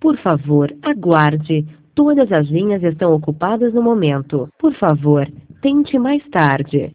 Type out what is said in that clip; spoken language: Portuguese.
Por favor, aguarde. Todas as linhas estão ocupadas no momento. Por favor, tente mais tarde.